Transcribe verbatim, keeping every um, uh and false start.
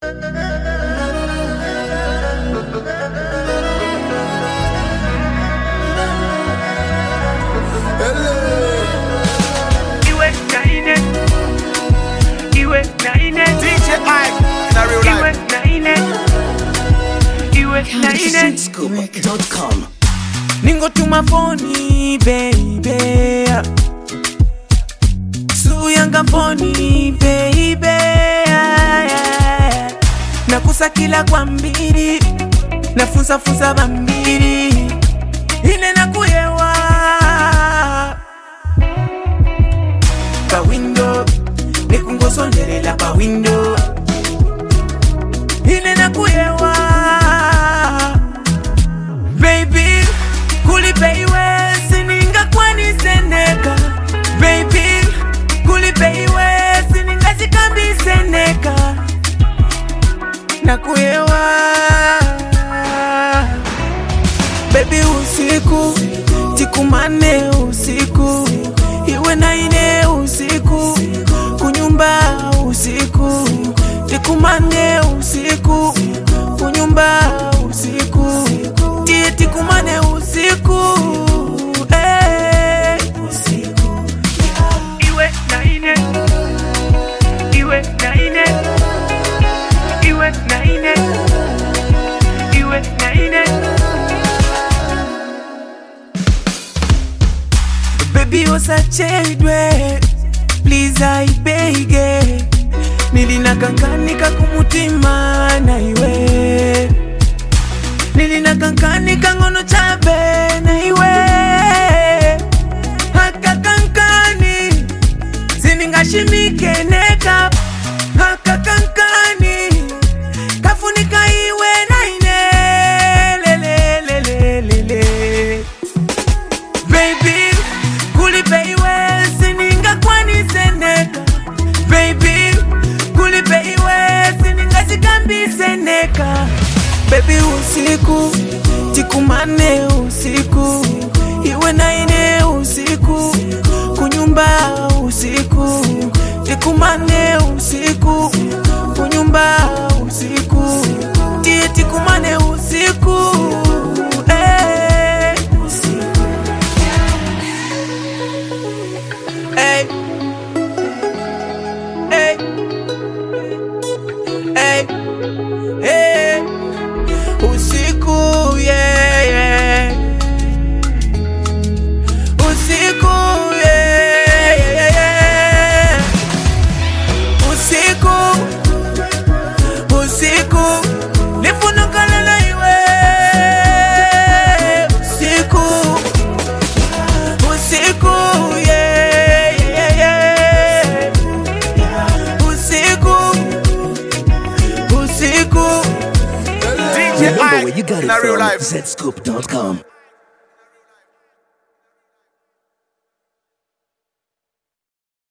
Scoop dot com. Ningo to my phone, baby. Suyanga phone, baby. Nakusa kila kwa mbili, nafunza funza bambili. Ine nakuyewa pa window, nikungosondelela pa window. Ine nakuyewa baby, kulipeiwe sininga kwani seneka. Baby, kulipeiwe sininga zikambi seneka. Nakuyewa baby, usiku tikumane usiku, iwe na ine usiku, kunyumba usiku, tikumane usiku, kunyumba usiku, tieti kumane usiku, eh usiku. Iwe na ine, iwe na ine, iwe na ine, iwe na ine. Baby osachedwe, please I beg. Nilina kankanika kumutima na iwe, nilina kankanika ngono chabe na iwe. Haka kankani zininga shimike neka. Haka kankani kafunika iwe na ine. Lele lele lele baby, kulipeiwe sininga kwani seneka. Baby, kulipeiwe sininga zikambi seneka. Baby, usiku tikumane usiku, iwe na ine usiku, kunyumba usiku, tikumane usiku, kunyumba usiku, tie tikumane usiku, eh usiku. Hey, hey, hey, hey. Usiku, yeah, yeah. Usiku, yeah, yeah, yeah. Usiku, usiku, nifunuka na iwe. Usiku, usiku, yeah, yeah, yeah. Usiku, usiku. Remember where you got it from, Z Scoop dot com.